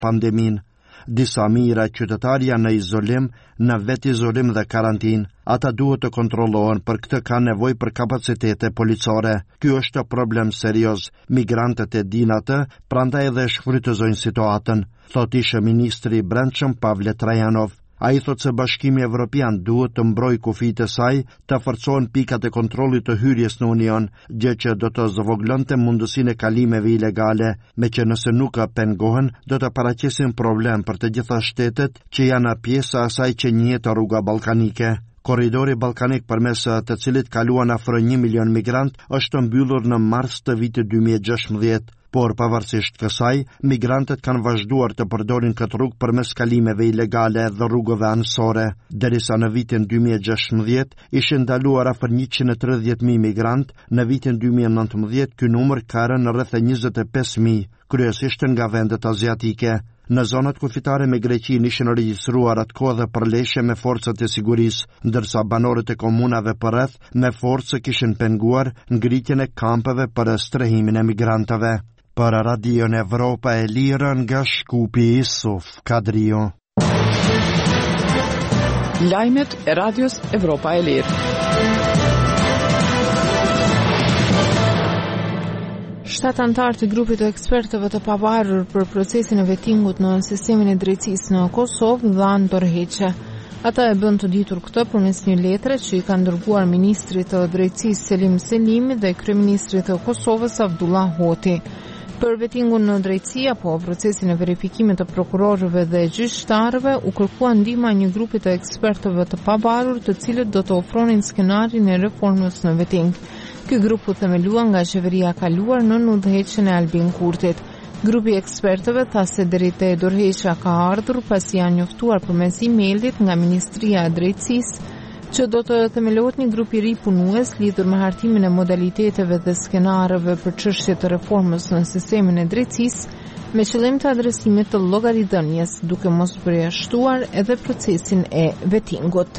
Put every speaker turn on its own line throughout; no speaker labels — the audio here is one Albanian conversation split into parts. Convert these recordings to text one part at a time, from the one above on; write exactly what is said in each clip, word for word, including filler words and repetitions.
pandemin. Disa mijëra qytetarë janë në izolim, në vetë izolim dhe karantinë. Ata duhet të kontrollohen, për këtë ka nevojë për kapacitete policore. Ky është problem serioz. Migrantët e dinë atë, prandaj edhe shfrytëzojnë situatën, thot ishte ministri i Brendshëm Pavle Trajanov. A i thot se Bashkimi Evropian duhet të mbrojë kufijtë e saj, të forcohen pikat e kontrollit të hyrjes në Union, gjë që do të zvoglonte mundësinë e kalimeve ilegale, me që nëse nuk pengohen, do të paraqesin problem për të gjitha shtetet që janë pjesa e asaj që njihet rruga ballkanike. Korridori ballkanik përmes të cilit kaluan afër një milion migrant është mbyllur në mars të vitit dy mijë e gjashtëdhjetë. Por pavarësisht kësaj, migrantët kanë vazhduar të përdorin këtë rrugë përmes kalimeve ilegale dhe rrugëve anësore. Derisa në vitin dy mijë e gjashtëdhjetë ishin ndaluar afër njëqind e tridhjetë mijë migrant, në vitin dy mijë e nëntëmbëdhjetë ky numër ka rënë rreth njëzet e pesë mijë, kryesisht nga vendet aziatike. Në zonat kufitare me Greqinë ishin regjistruar atkohë dhe përleshje me forcat e sigurisë, ndërsa banorët e komunave përreth me forcë kishin penguar ngritjen e kampeve për strehimin e migrantëve. Për Radion Evropa e Lirë nga Shkupi Isuf Kadrio.
Lajmet e Radios Evropa e Lirë. Shtatë antarë të grupit të ekspertëve të pavarur për procesin e vetingut në sistemin e drejtësisë në Kosovë dhanë dorëheqje. Ata e bën të ditur këtë përmes një letre që i kanë dërguar ministrit të drejtësisë Selim Selimi dhe kryeministrit të Kosovës Abdullah Hoti. Për vetingun në drejtësi apo procesin e verifikimit të prokurorëve dhe gjyqtarëve u kërkua ndihma e një grupi të ekspertëve të pavarur, të cilët do të ofronin skenarin e reformës në veting. Ky grup u themelua nga qeveria e kaluar në udhëheqjen e Albin Kurtit. Grupi i ekspertëve tha se deri te dorëheqja ka ardhur pasi janë njoftuar përmes emailit nga Ministria e Drejtësisë që do të themelohet një grup i ri punues lidhur me hartimin e modaliteteve dhe skenareve për çështje të reformës në sistemin e drejtësisë me qëllim të adresimit të llogaridhënies, duke mos përjashtuar edhe procesin e vetingut.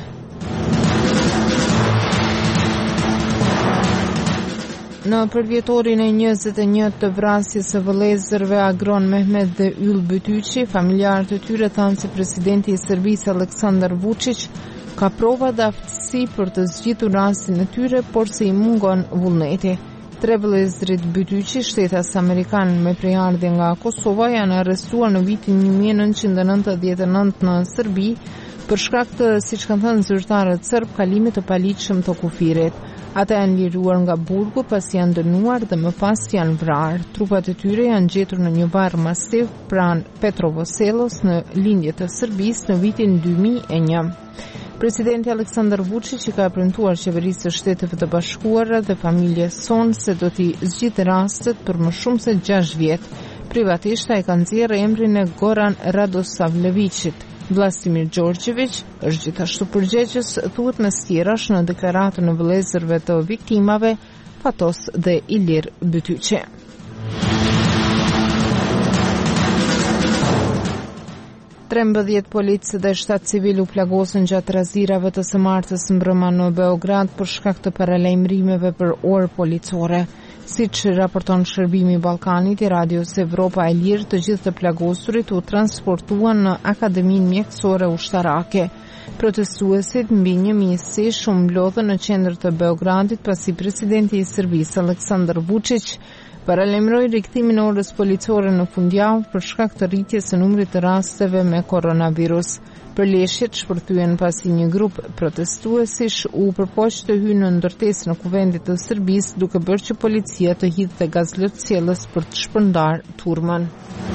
Në përvjetorin e njëzet e një të vrasjes së vëllezërve Agron Mehmet dhe Yll Bytyqi, familjarët e tyre thanë se presidenti i Serbisë Aleksandar Vučić ka prova dhe aftësi për të zgjitur rastin e tyre, por se i mungon vullneti. Tre vëllezërit Bytyqi, shtetas amerikan me prejardhje nga Kosova, janë arrestuar në vitin një mijë e nëntëqind e nëntëdhjetë e nëntë në Serbi për shkak të, siç kanë thënë zyrtarët serb, kalimit të paligjshëm të kufirit. Ata janë liruar nga burgu pasi janë dënuar dhe më pas janë vrarë. Trupat e tyre janë gjetur në një varr masiv pranë Petrovoselos në lindje të Serbisë në vitin dy mijë e një. Presidenti Aleksandar Vučić i ka premtuar qeverisë së Shteteve të Bashkuara dhe familjes son se do t'i zgjidhë rastet për më shumë se gjashtë vjet. Privatisht ai ka nxjerrë emrin e Goran Radosavljevićit. Vladimir Đorđević është gjithashtu përgjegjës, thuhet mes tjerash në deklaratën e vëllezërve të viktimave Fatos dhe Ilir Bytyqi. trembëdhjetë policë dhe shtatë civil u plagosën gjatë razirave të së martës mbrëma në Beograd për shkak të paralajmërimeve për orë policore. Siç raporton Shërbimi i Ballkanit i Radios Evropa e Lirë, të gjithë të plagosurit u transportuan në Akademinë Mjekësore Ushtarake. Protestuesit mbi një mijë shumë mblodhën në qendër të Beogradit pasi presidenti i Serbisë Aleksandar Vučić paralajmëroi rikthimin e orës policore në fundjavë për shkak të rritjes së numrit të rasteve me koronavirus. Përleshjet shpërthyen pasi një grup protestuesish u përpoq të hyjë në ndërtesë në kuvendit të Serbisë, duke bërë që policia të hidhte gaz lotësielës për të shpërndarë turmën.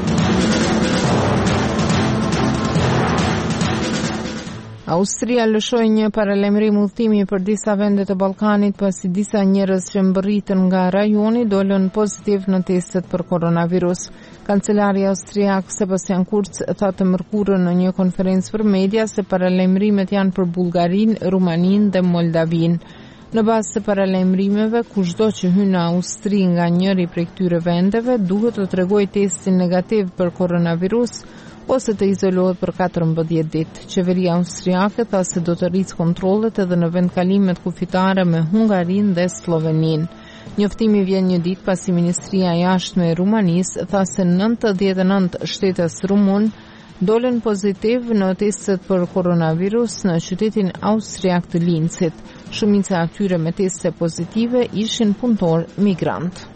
Austria lëshoi një paralajmërim udhëtimi për disa vende të Ballkanit pasi disa njerëz që mbërritën nga rajoni dolën pozitiv në testet për koronavirus. Kancelari austriak Sebastian Kurz tha të mërkurën në një konferencë për media se paralajmërimet janë për Bullgarinë, Rumaninë dhe Moldavinë. Në bazë të paralajmërimeve, kushdo që hyn në Austri nga njëri prej këtyre vendeve duhet të tregojë testin negativ për koronavirus ose të izolohet për katërmbëdhjetë ditë. Qeveria austriake tha se do të rritë kontrollet edhe në vendkalimet kufitare me Hungarinë dhe Sloveninë. Njoftimi vjen një ditë pasi Ministria e Jashtme e Rumanisë tha se nëntëdhjetë e nëntë shtetas rumun dolën pozitiv në testet për koronavirus në qytetin austriak të Linzit. Shumica e atyre me teste pozitive ishin punëtor migrant.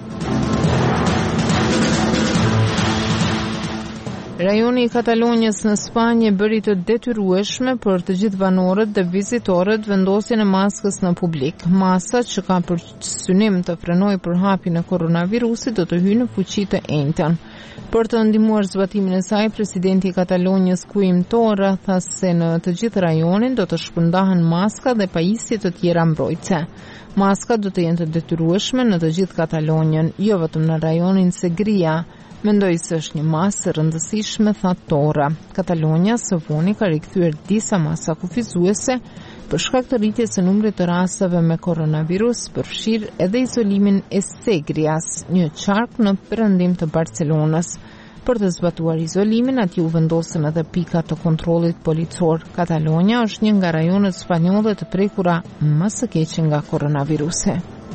Rajoni i Katalonjës në Spanjë bëri të detyrueshme për të gjithë banorët dhe vizitorët vendosjen e maskës në publik. Masa që ka për synim të frenojë përhapjen e koronavirusit do të hyjë në fuqi të njëjtën. Për të ndihmuar zbatimin e saj, presidenti i Katalonjës Quim Torra tha se në të gjithë rajonin do të shpërndahen maska dhe pajisje të tjera mbrojtëse. Maskat do të jenë të detyrueshme në të gjithë Katalonjën, jo vetëm në rajonin Segria. Mendoj se është një masë e rëndësishme, tha Torra. Katalonja së voni ka rikthyer disa masa kufizuese për shkak të rritjes së numrit të rasteve me koronavirus, përfshirë edhe izolimin e Segrias, një qark në perëndim të Barcelonës. Për të zbatuar izolimin, atje u vendosën edhe pika të kontrollit policor. Katalonja është një nga rajonet spanjolle të prekura më së keqe nga koronavirusi.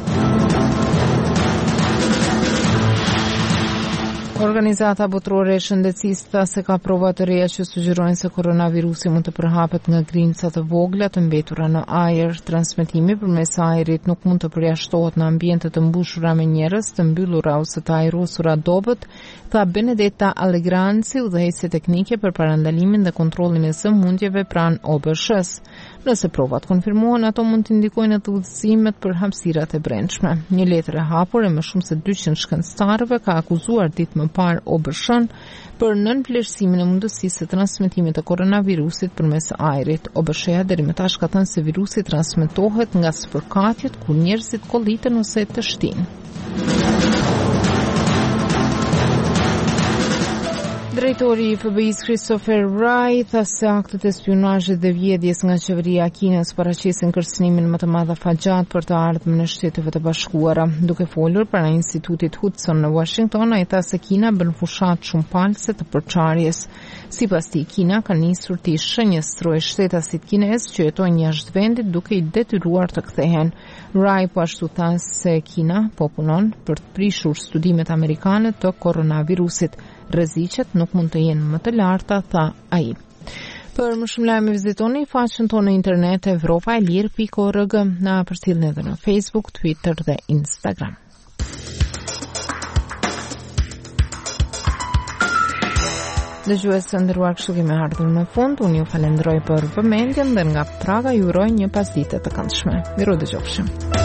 Organizata botërore e shëndetësisë tha se ka prova të reja që sugjerojnë se koronavirusi mund të përhapet nga grinca të vogla të mbetura në ajër. Transmetimi përmes ajrit nuk mund të përjashtohet në ambiente të mbushura me njerëz, të mbyllura ose të ajrosura dobët, tha Benedetta Allegranci, udhëheqëse teknike për parandalimin dhe kontrollin e sëmundjeve pranë O B S H-s. Nëse provat konfirmohen, ato mund të indikojnë të udhëzimet për hapësirat e brendshme. Një letër e hapur e më shumë se dyqind shkencëtarëve ka akuzuar ditë më parë O B S H-n për nënvlerësimin e mundësisë së transmetimit të koronavirusit përmes ajrit. O B S H-ja deri më tash ka thënë se virusi transmetohet nga spërkatjet kur njerëzit kolliten ose të shtinë. Drejtori i F B I-s Christopher Wray tha se aktet e spionazhit dhe vjedhjes nga qeveria e Kinës paraqesin kërcënimin më të madh afatgjat për të ardhmen e Shteteve të Bashkuara. Duke folur para Institutit Hudson në Washington, ai tha se Kina bën fushat shumë palse të përçarjes. Sipas tij, Kina ka nisur të shënjestrojë shtetasit kinez që jetojnë jashtë vendit duke i detyruar të kthehen. Wray po ashtu tha se Kina po punon për të prishur studimet amerikane të koronavirusit. Rreziqet nuk mund të jenë më të larta, tha ai. Për më shumë lajme vizitoni faqen tonë në internet evropa e lirë pikë org, na përcjellni edhe në Facebook, Twitter dhe Instagram. Dëgjues të nderuar, kështu kemi ardhur në fund. Unë ju falenderoj për vëmendjen dhe nga Praga ju uroj një pasditë të këndshme. Miru dëgjofshim.